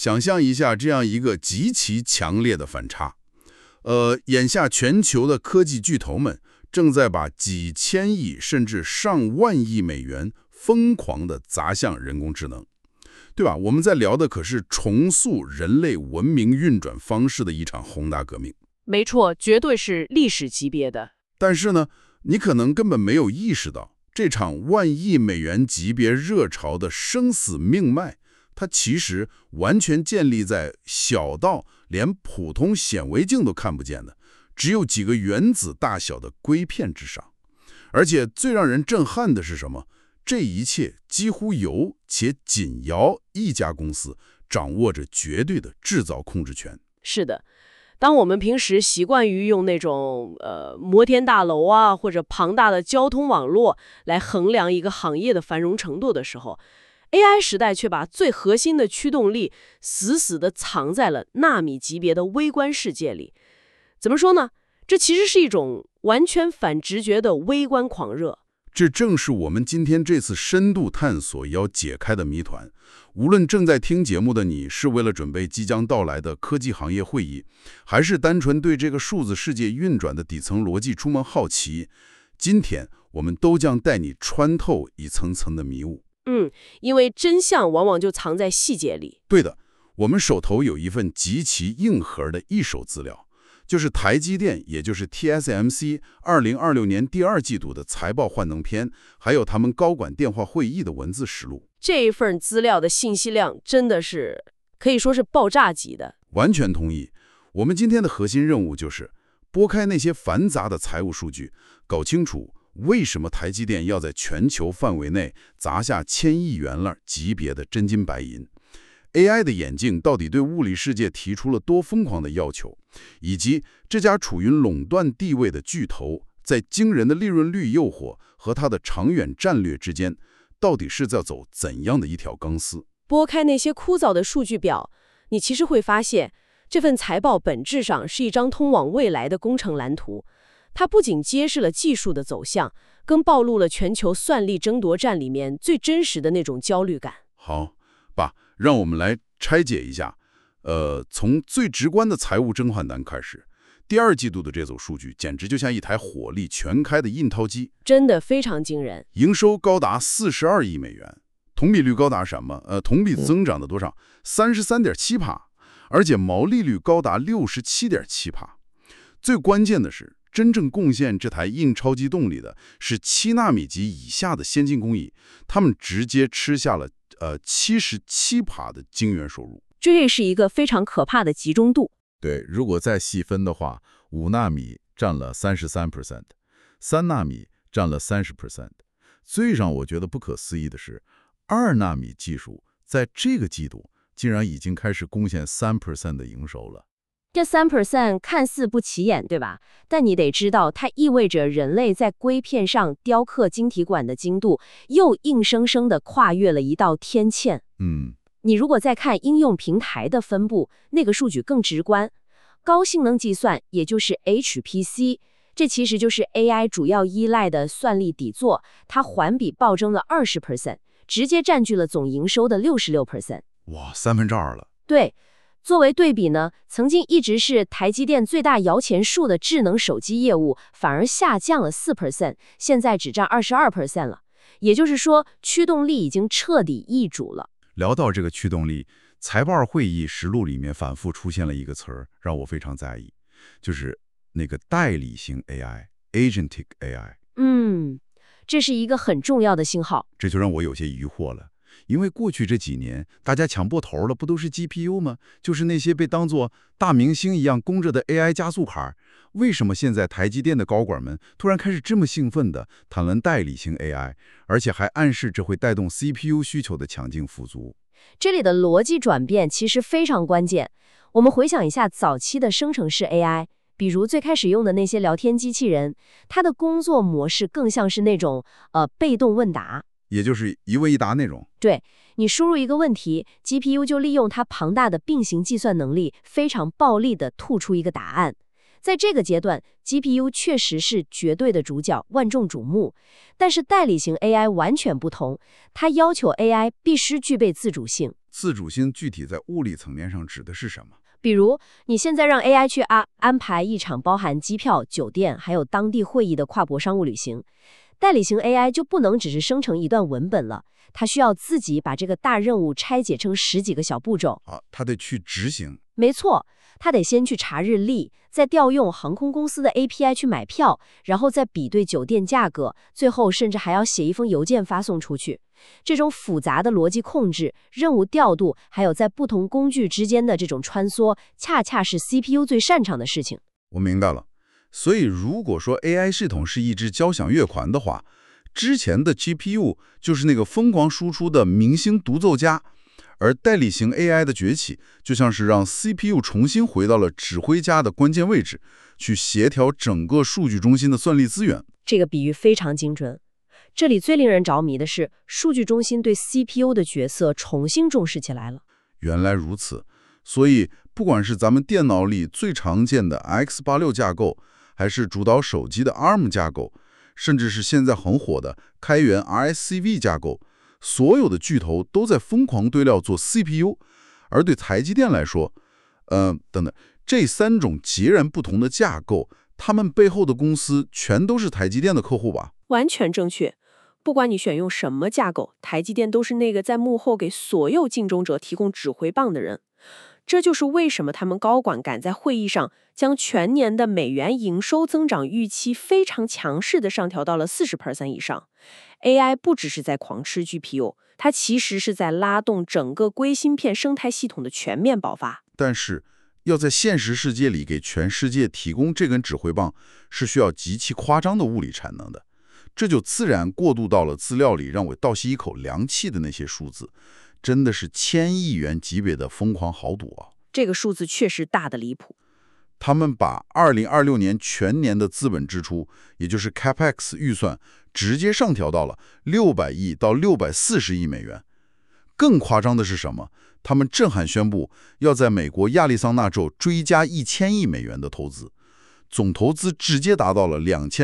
想象一下这样一个极其强烈的反差。眼下全球的科技巨头们正在把几千亿甚至上万亿美元疯狂地砸向人工智能，对吧？我们在聊的可是重塑人类文明运转方式的一场宏大革命。 没错，绝对是历史级别的。 但是呢，你可能根本没有意识到，这场万亿美元级别热潮的生死命脉，它其实完全建立在小到连普通显微镜都看不见的，只有几个原子大小的硅片之上。而且最让人震撼的是什么？这一切几乎由且仅由一家公司掌握着绝对的制造控制权。 是的，当我们平时习惯于用那种摩天大楼啊，或者庞大的交通网络来衡量一个行业的繁荣程度的时候，AI 时代却把最核心的驱动力死死地藏在了纳米级别的微观世界里。怎么说呢？这其实是一种完全反直觉的微观狂热。 这正是我们今天这次深度探索要解开的谜团。无论正在听节目的你是为了准备即将到来的科技行业会议，还是单纯对这个数字世界运转的底层逻辑充满好奇，今天我们都将带你穿透一层层的迷雾。 因为真相往往就藏在细节里。 对的，我们手头有一份极其硬核的一手资料，就是台积电，也就是 TSMC 2026年第2季度的财报幻灯片，还有他们高管电话会议的文字实录。 这一份资料的信息量真的是可以说是爆炸级的。 完全同意。我们今天的核心任务就是拨开那些繁杂的财务数据，搞清楚为什么台积电要在全球范围内砸下1000亿元了级别的真金白银。AI 的眼镜到底对物理世界提出了多疯狂的要求，以及这家处于垄断地位的巨头在惊人的利润率诱惑和它的长远战略之间，到底是在走怎样的一条钢丝？ 拨开那些枯燥的数据表，你其实会发现，这份财报本质上是一张通往未来的工程蓝图。它不仅揭示了技术的走向，更暴露了全球算力争夺战里面最真实的那种焦虑感。 好，爸，让我们来拆解一下。从最直观的财务甄嬛单开始，第2季度的这组数据简直就像一台火力全开的印钞机， 真的非常惊人。 营收高达42亿美元，同比率高达什么？同比增长的多少？33.7%，而且毛利率高达67.7%。最关键的是，真正贡献这台印钞机动力的是7纳米级以下的先进工艺，他们直接吃下了77%的晶圆收入。 这是一个非常可怕的集中度。 对，如果再细分的话，5纳米占了33%，3纳米占了30%。最让我觉得不可思议的是，2纳米技术在这个季度竟然已经开始贡献3% 的营收了。 这3% 看似不起眼，对吧？但你得知道，它意味着人类在硅片上雕刻晶体管的精度又硬生生地跨越了一道天堑。你如果再看应用平台的分布，那个数据更直观。高性能计算，也就是 HPC， 这其实就是 AI 主要依赖的算力底座，它环比暴增了20%，直接占据了总营收的66%。 哇，2/3了。 对。作为对比呢，曾经一直是台积电最大摇钱树的智能手机业务，反而下降了4%，现在只占22% 了。也就是说，驱动力已经彻底易主了。 聊到这个驱动力，财报会议实录里面反复出现了一个词儿，让我非常在意，就是那个代理型 AI，Agentic AI。 这是一个很重要的信号。 这就让我有些疑惑了。因为过去这几年，大家抢破头了，不都是 GPU 吗？就是那些被当作大明星一样供着的 AI 加速卡。为什么现在台积电的高管们突然开始这么兴奋地谈论代理型 AI， 而且还暗示这会带动 CPU 需求的强劲复苏？ 这里的逻辑转变其实非常关键。我们回想一下早期的生成式 AI， 比如最开始用的那些聊天机器人，它的工作模式更像是那种被动问答。 也就是一问一答那种。 对，你输入一个问题 ，GPU 就利用它庞大的并行计算能力，非常暴力地吐出一个答案。在这个阶段 ，GPU 确实是绝对的主角，万众瞩目。但是代理型 AI 完全不同，它要求 AI 必须具备自主性。 自主性具体在物理层面上指的是什么？ 比如，你现在让 AI 去安排一场包含机票、酒店还有当地会议的跨国商务旅行，代理型 AI 就不能只是生成一段文本了，它需要自己把这个大任务拆解成10几个小步骤。 它得去执行。 没错，它得先去查日历，再调用航空公司的 API 去买票，然后再比对酒店价格，最后甚至还要写一封邮件发送出去。这种复杂的逻辑控制、任务调度，还有在不同工具之间的这种穿梭，恰恰是 CPU 最擅长的事情。 我明白了。所以如果说 AI 系统是一支交响乐团的话，之前的 GPU 就是那个疯狂输出的明星独奏家，而代理型 AI 的崛起，就像是让 CPU 重新回到了指挥家的关键位置，去协调整个数据中心的算力资源。 这个比喻非常精准。这里最令人着迷的是，数据中心对 CPU 的角色重新重视起来了。 原来如此，所以不管是咱们电脑里最常见的 x86 架构，还是主导手机的 ARM 架构，甚至是现在很火的开源 RSCV 架构，所有的巨头都在疯狂堆料做 CPU。而对台积电来说，这3种截然不同的架构，他们背后的公司全都是台积电的客户吧？ 完全正确。不管你选用什么架构，台积电都是那个在幕后给所有竞争者提供指挥棒的人。这就是为什么他们高管敢在会议上将全年的美元营收增长预期非常强势的上调到了40% 以上。AI 不只是在狂吃 GPU， 它其实是在拉动整个硅芯片生态系统的全面爆发。 但是要在现实世界里给全世界提供这根指挥棒，是需要极其夸张的物理产能的。这就自然过渡到了资料里让我倒吸一口凉气的那些数字，真的是1000亿元级别的疯狂豪赌啊！ 这个数字确实大的离谱。 他们把2026年全年的资本支出，也就是 CapEx 预算，直接上调到了600亿到640亿美元。更夸张的是什么？他们震撼宣布要在美国亚利桑那州追加1000亿美元的投资，总投资直接达到了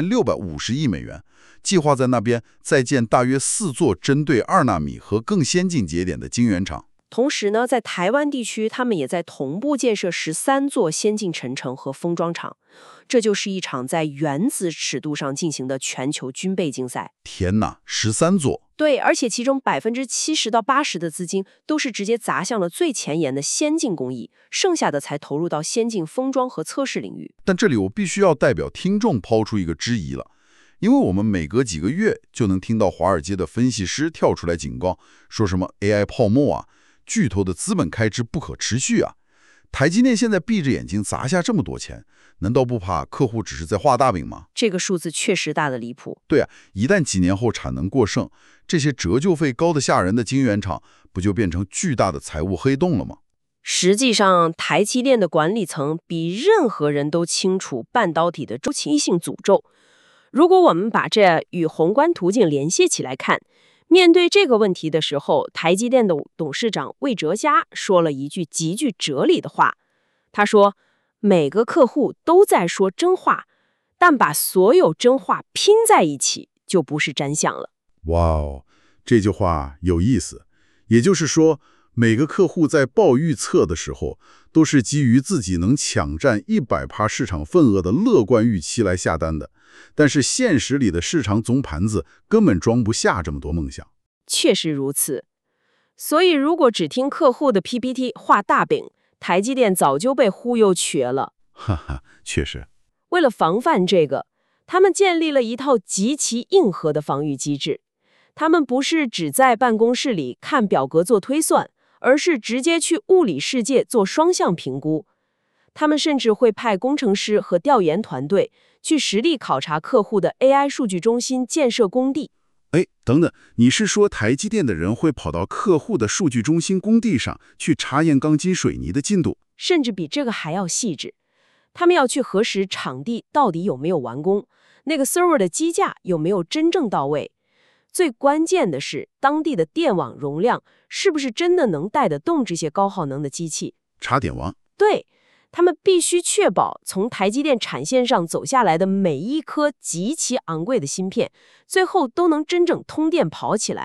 2650亿美元。计划在那边再建大约4座针对2纳米和更先进节点的晶圆厂。 同时呢，在台湾地区，他们也在同步建设13座先进沉城和封装厂。这就是一场在原子尺度上进行的全球军备竞赛。 天哪，13座！ 对，而且其中70%到80%的资金都是直接砸向了最前沿的先进工艺，剩下的才投入到先进封装和测试领域。 但这里我必须要代表听众抛出一个质疑了。因为我们每隔几个月就能听到华尔街的分析师跳出来警告，说什么 AI 泡沫啊，巨头的资本开支不可持续啊。台积电现在闭着眼睛砸下这么多钱，难道不怕客户只是在画大饼吗？ 这个数字确实大的离谱。 对啊，一旦几年后产能过剩，这些折旧费高得吓人的晶圆厂，不就变成巨大的财务黑洞了吗？ 实际上，台积电的管理层比任何人都清楚半导体的周期性诅咒。如果我们把这与宏观图景联系起来看，面对这个问题的时候，台积电的董事长魏哲嘉说了一句极具哲理的话。他说，每个客户都在说真话，但把所有真话拼在一起就不是真相了。 哇哦，这句话有意思。也就是说，每个客户在报预测的时候，都是基于自己能抢占100%市场份额的乐观预期来下单的。但是现实里的市场总盘子根本装不下这么多梦想。 确实如此。所以如果只听客户的 PPT 画大饼，台积电早就被忽悠瘸了。 哈哈，确实。 为了防范这个，他们建立了一套极其硬核的防御机制。他们不是只在办公室里看表格做推算，而是直接去物理世界做双向评估。他们甚至会派工程师和调研团队去实地考察客户的 AI 数据中心建设工地。 哎，等等，你是说台积电的人会跑到客户的数据中心工地上去查验钢筋水泥的进度？ 甚至比这个还要细致。他们要去核实场地到底有没有完工，那个 server 的机架有没有真正到位。最关键的是，当地的电网容量是不是真的能带得动这些高耗能的机器？ 查点网？ 对。他们必须确保从台积电产线上走下来的每一颗极其昂贵的芯片，最后都能真正通电跑起来，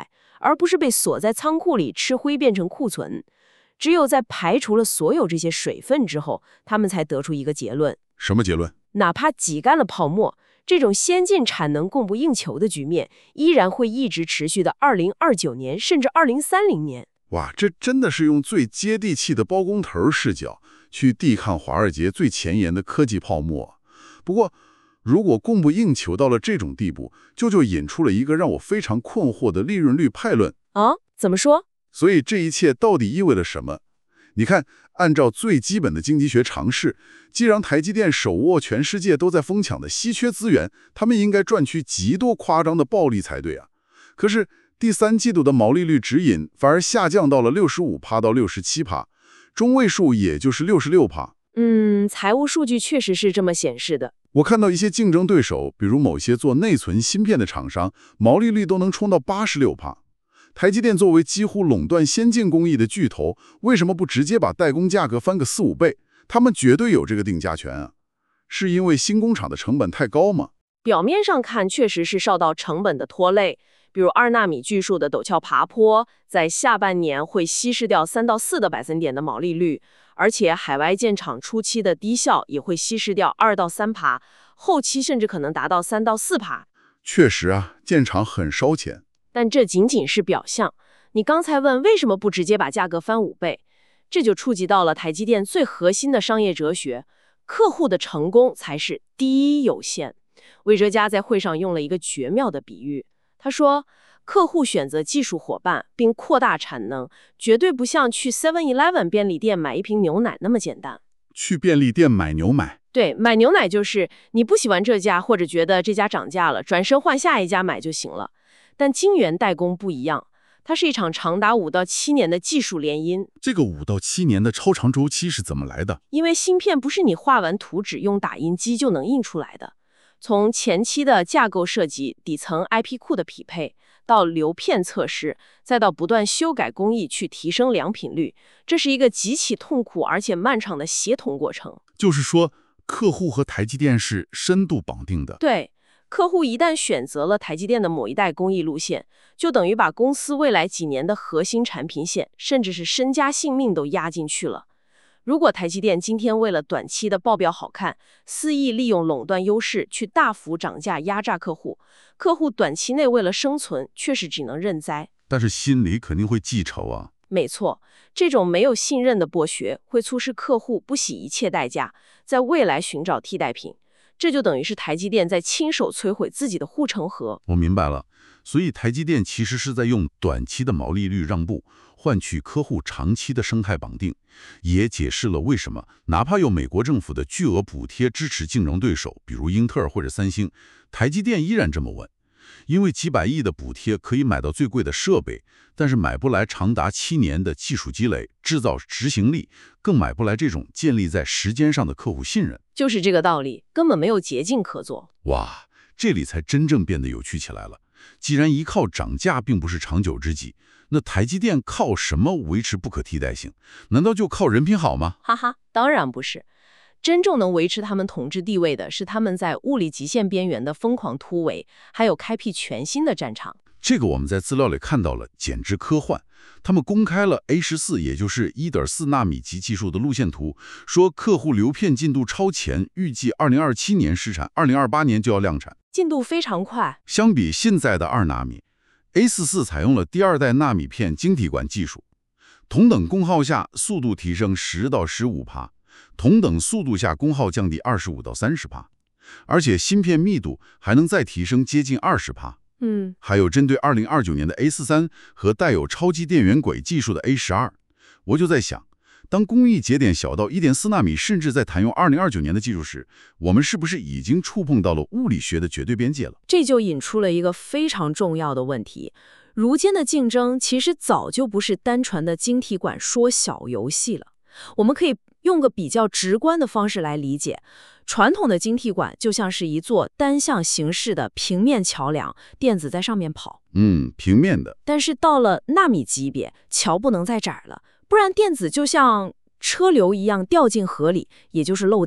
而不是被锁在仓库里吃灰变成库存。只有在排除了所有这些水分之后，他们才得出一个结论： 什么结论？ 哪怕挤干了泡沫，这种先进产能供不应求的局面依然会一直持续到2029年甚至2030年。 哇，这真的是用最接地气的包工头视角去抵抗华尔街最前沿的科技泡沫。不过，如果供不应求到了这种地步，就引出了一个让我非常困惑的利润率派论。 怎么说？ 所以这一切到底意味了什么？你看，按照最基本的经济学常识，既然台积电手握全世界都在疯抢的稀缺资源，他们应该赚取极多夸张的暴利才对啊。可是第三季度的毛利率指引反而下降到了65%到67%，中位数也就是66%。 财务数据确实是这么显示的。 我看到一些竞争对手，比如某些做内存芯片的厂商，毛利率都能冲到86%。台积电作为几乎垄断先进工艺的巨头，为什么不直接把代工价格翻个4-5倍？他们绝对有这个定价权啊！是因为新工厂的成本太高吗？ 表面上看确实是受到成本的拖累，比如2纳米技术的陡峭爬坡，在下半年会稀释掉3到4个百分点的毛利率，而且海外建厂初期的低效也会稀释掉2到3%，后期甚至可能达到3到4%。 确实啊，建厂很烧钱。 但这仅仅是表象。你刚才问为什么不直接把价格翻5倍，这就触及到了台积电最核心的商业哲学：客户的成功才是第一优先。魏哲家在会上用了一个绝妙的比喻，他说，客户选择技术伙伴并扩大产能，绝对不像去 7-Eleven 便利店买一瓶牛奶那么简单。 去便利店买牛奶？ 对，买牛奶就是你不喜欢这家，或者觉得这家涨价了，转身换下一家买就行了。但晶圆代工不一样，它是一场长达5到7年的技术联姻。 这个5到7年的超长周期是怎么来的？ 因为芯片不是你画完图纸用打印机就能印出来的，从前期的架构设计、底层 IP 库的匹配，到流片测试，再到不断修改工艺去提升良品率，这是一个极其痛苦而且漫长的协同过程。 就是说，客户和台积电是深度绑定的。 对。客户一旦选择了台积电的某一代工艺路线，就等于把公司未来几年的核心产品线，甚至是身家性命都压进去了。如果台积电今天为了短期的报表好看，肆意利用垄断优势去大幅涨价压榨客户，客户短期内为了生存，确实只能认栽。 但是心里肯定会记仇啊。 没错，这种没有信任的剥削，会促使客户不惜一切代价，在未来寻找替代品。这就等于是台积电在亲手摧毁自己的护城河。 我明白了，所以台积电其实是在用短期的毛利率让步，换取客户长期的生态绑定，也解释了为什么哪怕有美国政府的巨额补贴支持竞争对手，比如英特尔或者三星，台积电依然这么稳。因为几百亿的补贴可以买到最贵的设备，但是买不来长达7年的技术积累、制造执行力，更买不来这种建立在时间上的客户信任。 就是这个道理，根本没有捷径可做。 哇，这里才真正变得有趣起来了。既然依靠涨价并不是长久之计，那台积电靠什么维持不可替代性？难道就靠人品好吗？ 哈哈，当然不是。真正能维持他们统治地位的是他们在物理极限边缘的疯狂突围，还有开辟全新的战场。 这个我们在资料里看到了，简直科幻。他们公开了 A14，也就是1.4纳米级技术的路线图，说客户流片进度超前，预计2027年试产，2028年就要量产， 进度非常快。 相比现在的2纳米 ，A44 采用了第2代纳米片晶体管技术，同等功耗下速度提升10到15%，同等速度下功耗降低25到30%，而且芯片密度还能再提升接近20%。还有针对2029年的 A43 和带有超级电源轨技术的 A12， 我就在想，当工艺节点小到1.4纳米，甚至在谈用2029年的技术时，我们是不是已经触碰到了物理学的绝对边界了？ 这就引出了一个非常重要的问题：如今的竞争其实早就不是单纯的晶体管缩小游戏了。我们可以用个比较直观的方式来理解，传统的晶体管就像是一座单向形式的平面桥梁，电子在上面跑。 平面的。 但是到了纳米级别，桥不能再窄了，不然电子就像车流一样掉进河里，也就是漏电。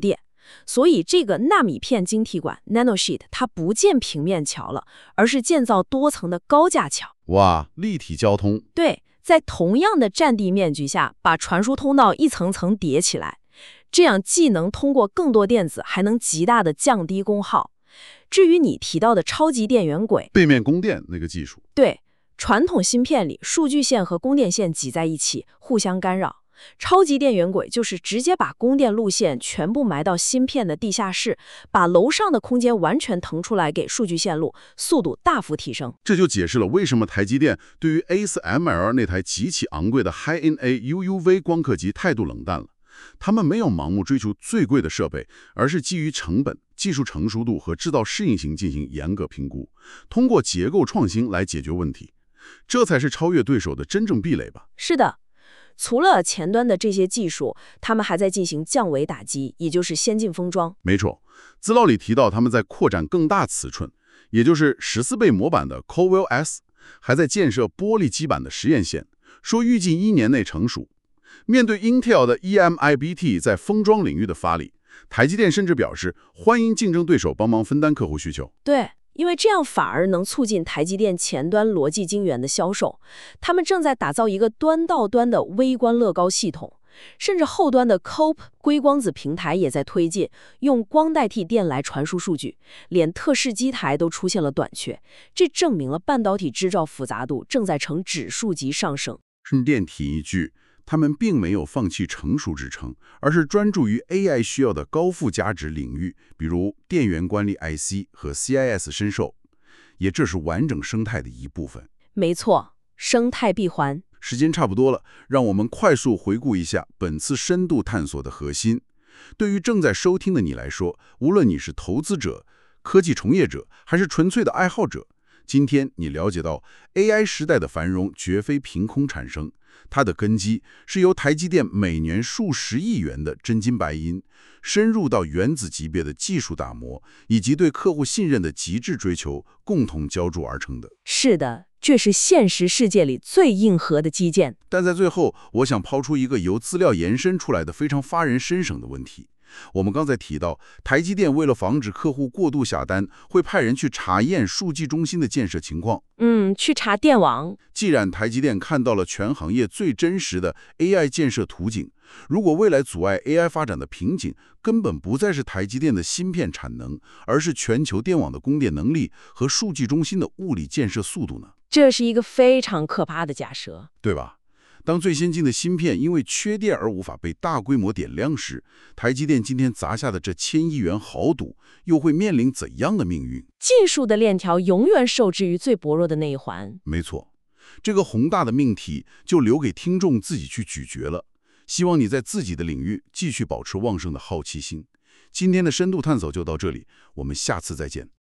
所以这个纳米片晶体管 nanosheet 它不建平面桥了，而是建造多层的高架桥。 哇，立体交通。 对，在同样的占地面积下，把传输通道一层层叠起来，这样既能通过更多电子，还能极大的降低功耗。至于你提到的超级电源轨， 背面供电那个技术， 对，传统芯片里数据线和供电线挤在一起，互相干扰。超级电源轨就是直接把供电路线全部埋到芯片的地下室，把楼上的空间完全腾出来给数据线路，速度大幅提升。 这就解释了为什么台积电对于 A4ML 那台极其昂贵的 High-NA UUV 光刻机态度冷淡了。他们没有盲目追求最贵的设备，而是基于成本、技术成熟度和制造适应性进行严格评估，通过结构创新来解决问题。这才是超越对手的真正壁垒吧？ 是的。除了前端的这些技术，他们还在进行降维打击，也就是先进封装。 没错，资料里提到他们在扩展更大尺寸，也就是14倍模板的 Cowell S， 还在建设玻璃基板的实验线，说预计1年内成熟。面对 Intel 的 EMIB-T 在封装领域的发力，台积电甚至表示欢迎竞争对手帮忙分担客户需求。 对。因为这样反而能促进台积电前端逻辑晶圆的销售，他们正在打造一个端到端的微观乐高系统，甚至后端的 COPE 硅光子平台也在推进，用光代替电来传输数据，连特仕机台都出现了短缺，这证明了半导体制造复杂度正在呈指数级上升。 顺便提一句，他们并没有放弃成熟制程，而是专注于 AI 需要的高附加值领域，比如电源管理 IC 和 CIS 深授，也这是完整生态的一部分。 没错，生态闭环。 时间差不多了，让我们快速回顾一下本次深度探索的核心。对于正在收听的你来说，无论你是投资者、科技从业者，还是纯粹的爱好者，今天你了解到 AI 时代的繁荣绝非凭空产生，它的根基是由台积电每年数十亿元的真金白银，深入到原子级别的技术打磨，以及对客户信任的极致追求共同浇筑而成的。 是的，这是现实世界里最硬核的基建。 但在最后，我想抛出一个由资料延伸出来的非常发人深省的问题。我们刚才提到，台积电为了防止客户过度下单，会派人去查验数据中心的建设情况。 去查电网。 既然台积电看到了全行业最真实的 AI 建设图景，如果未来阻碍 AI 发展的瓶颈根本不再是台积电的芯片产能，而是全球电网的供电能力和数据中心的物理建设速度呢？ 这是一个非常可怕的假设， 对吧？当最先进的芯片因为缺电而无法被大规模点亮时，台积电今天砸下的这1000亿元豪赌，又会面临怎样的命运？ 技术的链条永远受制于最薄弱的那一环。 没错，这个宏大的命题就留给听众自己去咀嚼了。希望你在自己的领域继续保持旺盛的好奇心。今天的深度探索就到这里，我们下次再见。